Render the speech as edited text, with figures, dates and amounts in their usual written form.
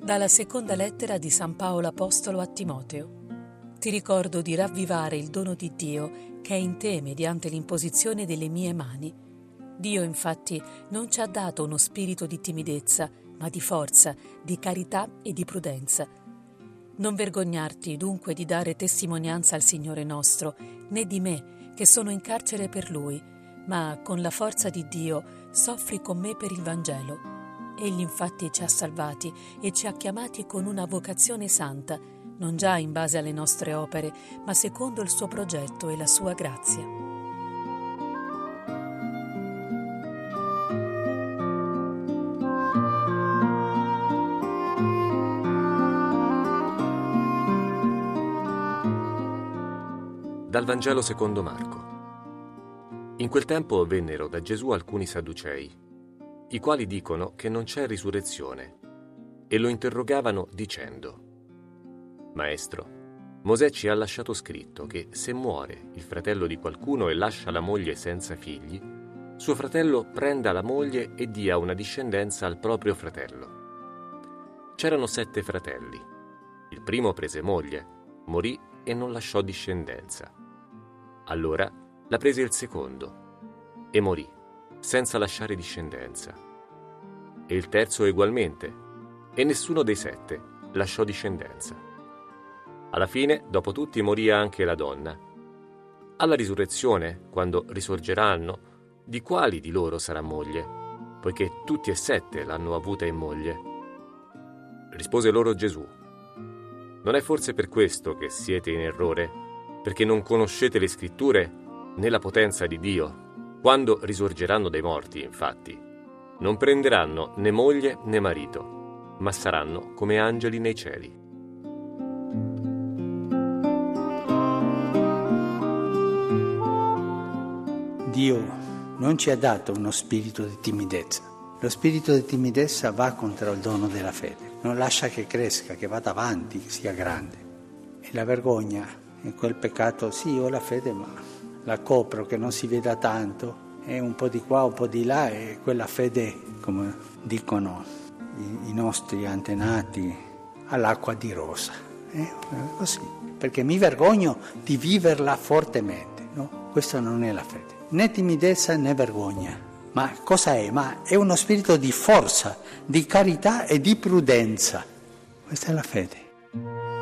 Dalla seconda lettera di San Paolo Apostolo a Timoteo. Ti ricordo di ravvivare il dono di Dio che è in te mediante l'imposizione delle mie mani. Dio infatti non ci ha dato uno spirito di timidezza, ma di forza, di carità e di prudenza. Non vergognarti dunque di dare testimonianza al Signore nostro, né di me, che sono in carcere per Lui, ma con la forza di Dio soffri con me per il Vangelo. Egli infatti ci ha salvati e ci ha chiamati con una vocazione santa, non già in base alle nostre opere, ma secondo il suo progetto e la sua grazia. Dal Vangelo secondo Marco. In quel tempo vennero da Gesù alcuni sadducei, i quali dicono che non c'è risurrezione, e lo interrogavano dicendo: Maestro, Mosè ci ha lasciato scritto che se muore il fratello di qualcuno e lascia la moglie senza figli, suo fratello prenda la moglie e dia una discendenza al proprio fratello. C'erano 7 fratelli. Il primo prese moglie, morì e non lasciò discendenza. Allora la prese il secondo e morì, senza lasciare discendenza. E il terzo ugualmente, e nessuno dei 7 lasciò discendenza. Alla fine, dopo tutti, morì anche la donna. Alla risurrezione, quando risorgeranno, di quali di loro sarà moglie? Poiché tutti e 7 l'hanno avuta in moglie. Rispose loro Gesù: Non è forse per questo che siete in errore, perché non conoscete le scritture né la potenza di Dio? Quando risorgeranno dai morti, infatti, non prenderanno né moglie né marito, ma saranno come angeli nei cieli. Dio non ci ha dato uno spirito di timidezza. Lo spirito di timidezza va contro il dono della fede. Non lascia che cresca, che vada avanti, che sia grande. E la vergogna è quel peccato, sì, ho la fede, ma la copro, che non si veda tanto, è un po' di qua, un po' di là, e quella fede, come dicono i nostri antenati, all'acqua di rosa. Così, perché mi vergogno di viverla fortemente, no? Questa non è la fede, né timidezza né vergogna. Ma cosa è? Ma è uno spirito di forza, di carità e di prudenza. Questa è la fede.